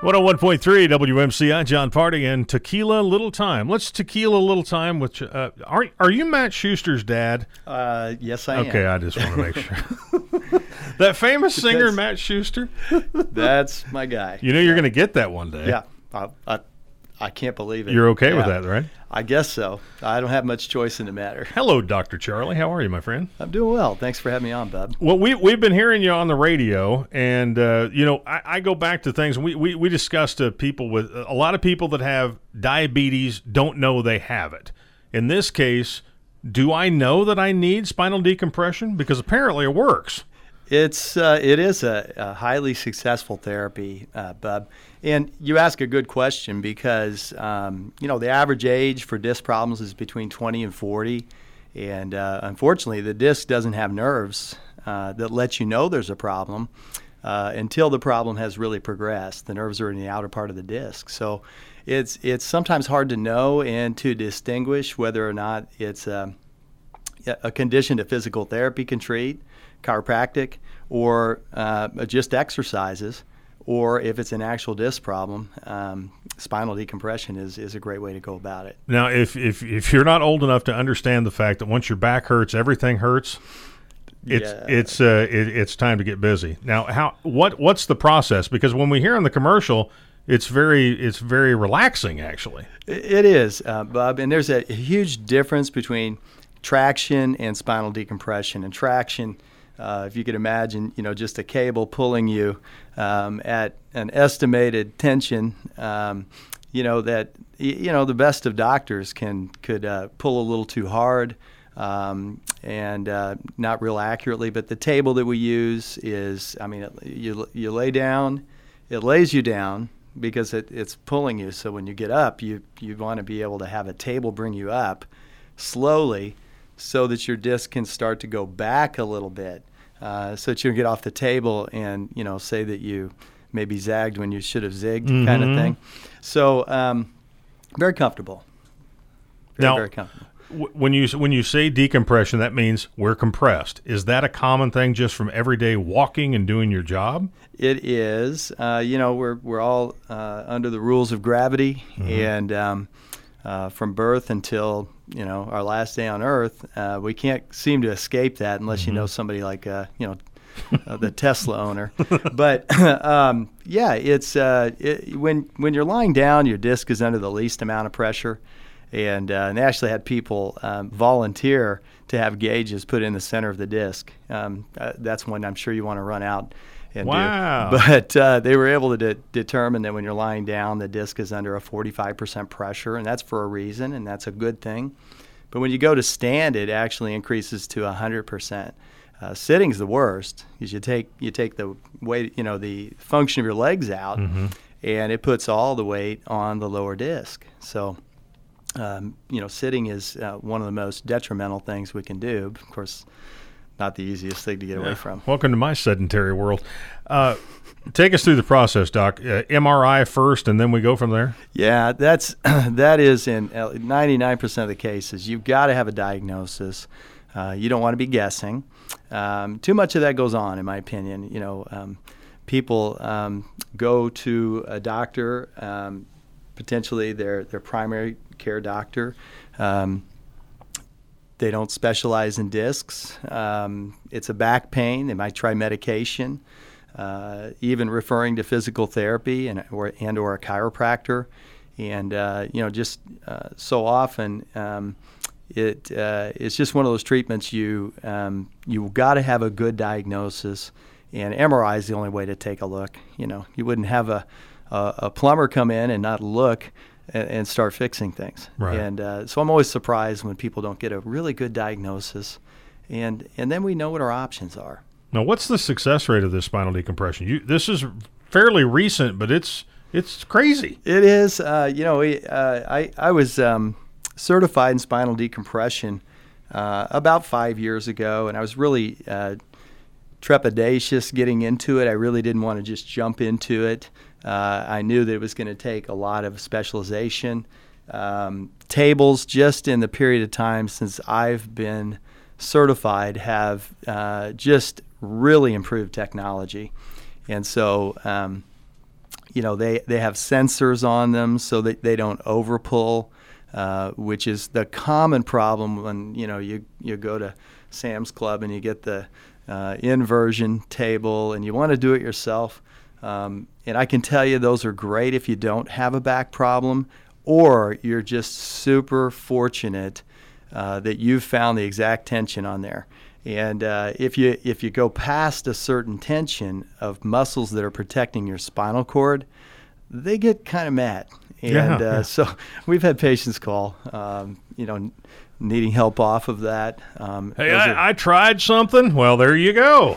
101.3 WMCI, John Party, and Tequila Little Time. Let's tequila a little time. Which are you Matt Schuster's dad? Yes, I am. Okay, I just want to make sure. That famous singer, Matt Schuster? That's my guy. You know you're going to get that one day. Yeah, I can't believe it. You're okay with that, right? I guess so. I don't have much choice in the matter. Hello, Dr. Charlie. How are you, my friend? I'm doing well. Thanks for having me on, Bub. Well, we've been hearing you on the radio, and I go back to things. We discussed people with a lot of people that have diabetes don't know they have it. In this case, do I know that I need spinal decompression? Because apparently it works. It is a highly successful therapy, Bub. And you ask a good question because, the average age for disc problems is between 20 and 40. And unfortunately, the disc doesn't have nerves that let you know there's a problem until the problem has really progressed. The nerves are in the outer part of the disc. So it's sometimes hard to know and to distinguish whether or not it's a condition that physical therapy can treat, chiropractic, or just exercises, or if it's an actual disc problem, spinal decompression is a great way to go about it. Now, if you're not old enough to understand the fact that once your back hurts, everything hurts, it's time to get busy. Now, what's the process? Because when we hear on the commercial, it's very relaxing, actually. It is, Bob, and there's a huge difference between traction and spinal decompression. And traction, if you could imagine, just a cable pulling you at an estimated tension, that the best of doctors could pull a little too hard and not real accurately. But the table that we use is, you lay down, it lays you down because it's pulling you. So when you get up, you want to be able to have a table bring you up slowly, so that your disc can start to go back a little bit, so that you get off the table and, say that you maybe zagged when you should have zigged, kind of thing. So very comfortable. Very comfortable. When you say decompression, that means we're compressed. Is that a common thing just from everyday walking and doing your job? It is. We're all under the rules of gravity, and from birth until our last day on Earth, we can't seem to escape that unless you know somebody like the Tesla owner. But it's when you're lying down, your disc is under the least amount of pressure, and they actually had people volunteer to have gauges put in the center of the disc. That's one I'm sure you want to run out and wow. do. But they were able to determine that when you're lying down, the disc is under a 45% pressure, and that's for a reason, and that's a good thing. But when you go to stand, it actually increases to 100%. Sitting's the worst because you take the weight, the function of your legs out, and it puts all the weight on the lower disc. So, sitting is one of the most detrimental things we can do. Of course, not the easiest thing to get away from. Welcome to my sedentary world. Take us through the process, Doc. MRI first, and then we go from there? Yeah, that is in 99% of the cases. You've got to have a diagnosis. You don't want to be guessing. Too much of that goes on, in my opinion. People go to a doctor, potentially their primary care doctor. They don't specialize in discs. It's a back pain. They might try medication, even referring to physical therapy or a chiropractor. And just so often, it's just one of those treatments you got to have a good diagnosis, and MRI is the only way to take a look. You wouldn't have a plumber come in and not look and start fixing things. Right. And so I'm always surprised when people don't get a really good diagnosis, and then we know what our options are. Now, what's the success rate of this spinal decompression? This is fairly recent, but it's crazy. It is. I was certified in spinal decompression about 5 years ago, and I was really trepidatious getting into it. I really didn't want to just jump into it. I knew that it was going to take a lot of specialization. Tables, just in the period of time since I've been certified, have just really improved technology. And so, they have sensors on them so that they don't overpull, which is the common problem when you go to Sam's Club and you get the inversion table and you want to do it yourself. And I can tell you those are great if you don't have a back problem, or you're just super fortunate that you've found the exact tension on there. And if you go past a certain tension of muscles that are protecting your spinal cord, they get kind of mad. And so we've had patients call, needing help off of that. Hey, I tried something. Well, there you go.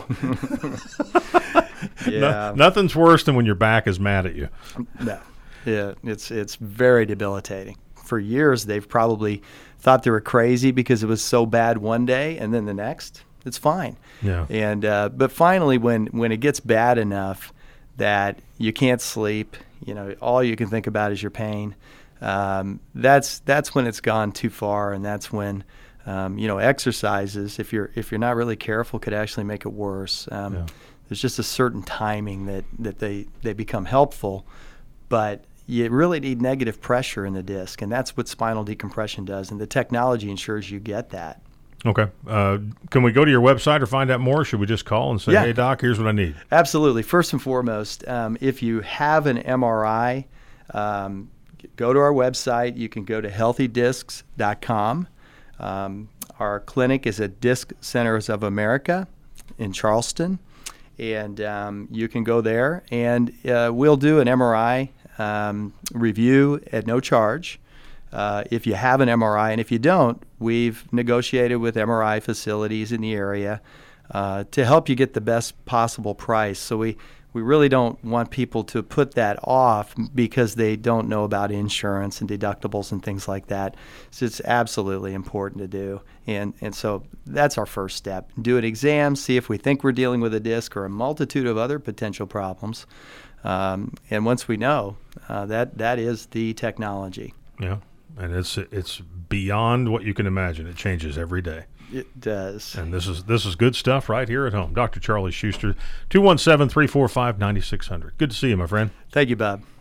Yeah. Nothing's worse than when your back is mad at you. No. Yeah, it's very debilitating. For years, they've probably thought they were crazy because it was so bad one day, and then the next, it's fine. Yeah. And but finally, when it gets bad enough that you can't sleep, all you can think about is your pain. That's when it's gone too far, and that's when exercises, if you're not really careful, could actually make it worse. There's just a certain timing that they become helpful, but you really need negative pressure in the disc, and that's what spinal decompression does, and the technology ensures you get that. Okay. Can we go to your website or find out more, or should we just call and say, hey, Doc, here's what I need? Absolutely. First and foremost, if you have an MRI, go to our website. You can go to healthydiscs.com. Our clinic is at Disc Centers of America in Charleston, and you can go there, and we'll do an MRI review at no charge if you have an MRI. And if you don't, we've negotiated with MRI facilities in the area to help you get the best possible price. So we really don't want people to put that off because they don't know about insurance and deductibles and things like that. So it's absolutely important to do. And so that's our first step. Do an exam, see if we think we're dealing with a disc or a multitude of other potential problems. And once we know, that is the technology. Yeah, and it's beyond what you can imagine. It changes every day. It does. And this is good stuff right here at home. Dr. Charlie Schuster, 217-345-9600. Good to see you, my friend. Thank you, Bob.